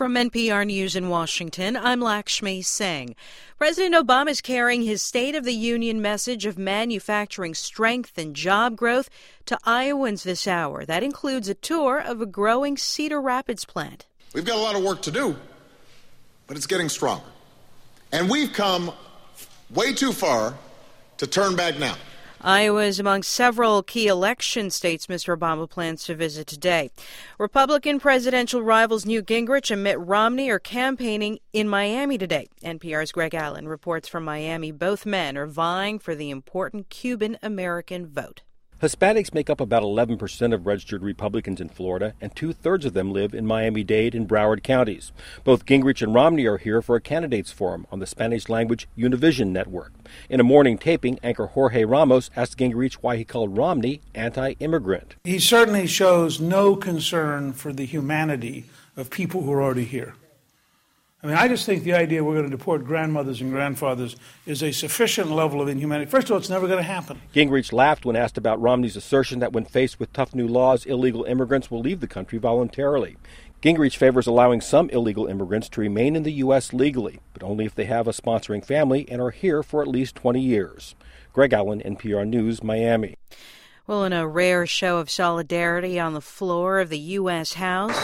From NPR News in Washington, I'm Lakshmi Singh. President Obama is carrying his State of the Union message of manufacturing strength and job growth to Iowans this hour. That includes a tour of a growing Cedar Rapids plant. We've got a lot of work to do, but it's getting stronger. And we've come way too far to turn back now. Iowa is among several key election states Mr. Obama plans to visit today. Republican presidential rivals Newt Gingrich and Mitt Romney are campaigning in Miami today. NPR's Greg Allen reports from Miami. Both men are vying for the important Cuban-American vote. Hispanics make up about 11% of registered Republicans in Florida, and two-thirds of them live in Miami-Dade and Broward counties. Both Gingrich and Romney are here for a candidates forum on the Spanish-language Univision network. In a morning taping, anchor Jorge Ramos asked Gingrich why he called Romney anti-immigrant. He certainly shows no concern for the humanity of people who are already here. I mean, I just think the idea we're going to deport grandmothers and grandfathers is a sufficient level of inhumanity. First of all, it's never going to happen. Gingrich laughed when asked about Romney's assertion that when faced with tough new laws, illegal immigrants will leave the country voluntarily. Gingrich favors allowing some illegal immigrants to remain in the U.S. legally, but only if they have a sponsoring family and are here for at least 20 years. Greg Allen, NPR News, Miami. Well, in a rare show of solidarity on the floor of the U.S. House,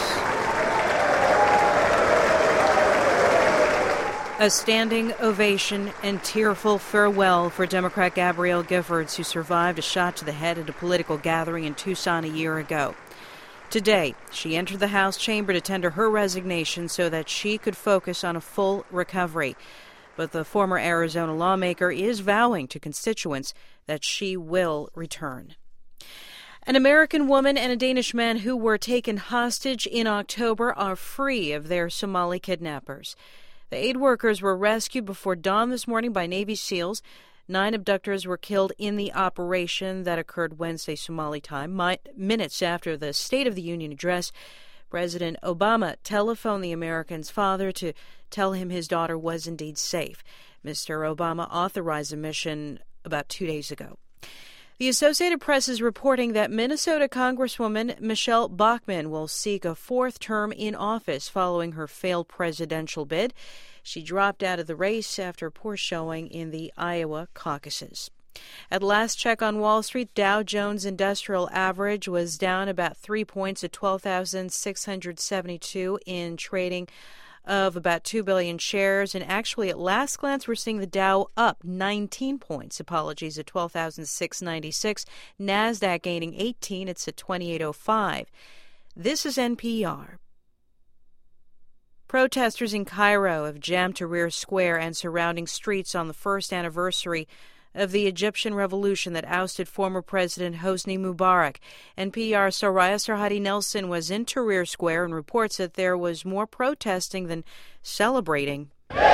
a standing ovation and tearful farewell for Democrat Gabrielle Giffords, who survived a shot to the head at a political gathering in Tucson a year ago. Today, she entered the House chamber to tender her resignation so that she could focus on a full recovery. But the former Arizona lawmaker is vowing to constituents that she will return. An American woman and a Danish man who were taken hostage in October are free of their Somali kidnappers. The aid workers were rescued before dawn this morning by Navy SEALs. 9 abductors were killed in the operation that occurred Wednesday Somali time. Minutes after the State of the Union address, President Obama telephoned the American's father to tell him his daughter was indeed safe. Mr. Obama authorized the mission about 2 days ago. The Associated Press is reporting that Minnesota Congresswoman Michelle Bachmann will seek a 4th term in office following her failed presidential bid. She dropped out of the race after a poor showing in the Iowa caucuses. At last check on Wall Street, Dow Jones Industrial Average was down about 3 points at 12,672 in trading of about 2 billion shares. And actually, at last glance, we're seeing the Dow up 19 points. Apologies, at 12,696. NASDAQ gaining 18. It's at 2805. This is NPR. Protesters in Cairo have jammed Tahrir Square and surrounding streets on the first anniversary of the Egyptian revolution that ousted former President Hosni Mubarak. NPR's Soraya Sarhadi Nelson was in Tahrir Square and reports that there was more protesting than celebrating.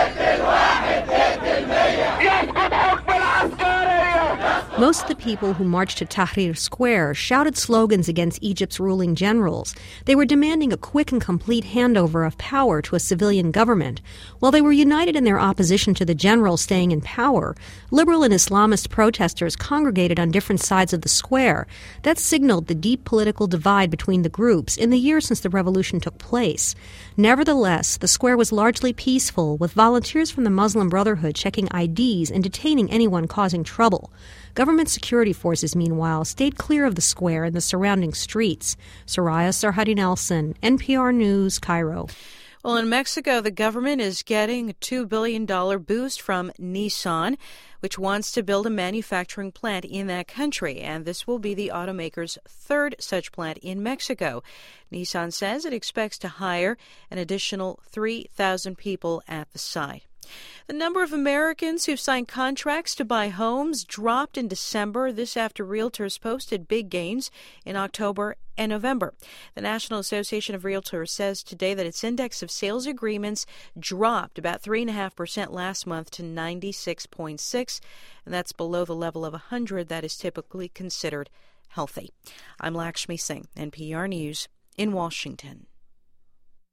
Most of the people who marched to Tahrir Square shouted slogans against Egypt's ruling generals. They were demanding a quick and complete handover of power to a civilian government. While they were united in their opposition to the generals staying in power, liberal and Islamist protesters congregated on different sides of the square. That signaled the deep political divide between the groups in the years since the revolution took place. Nevertheless, the square was largely peaceful, with volunteers from the Muslim Brotherhood checking IDs and detaining anyone causing trouble. Government security forces, meanwhile, stayed clear of the square and the surrounding streets. Soraya Sarhadi Nelson, NPR News, Cairo. Well, in Mexico, the government is getting a $2 billion boost from Nissan, which wants to build a manufacturing plant in that country. And this will be the automaker's 3rd such plant in Mexico. Nissan says it expects to hire an additional 3,000 people at the site. The number of Americans who've signed contracts to buy homes dropped in December, this after realtors posted big gains in October and November. The National Association of Realtors says today that its index of sales agreements dropped about 3.5% last month to 96.6, and that's below the level of 100 that is typically considered healthy. I'm Lakshmi Singh, NPR News in Washington.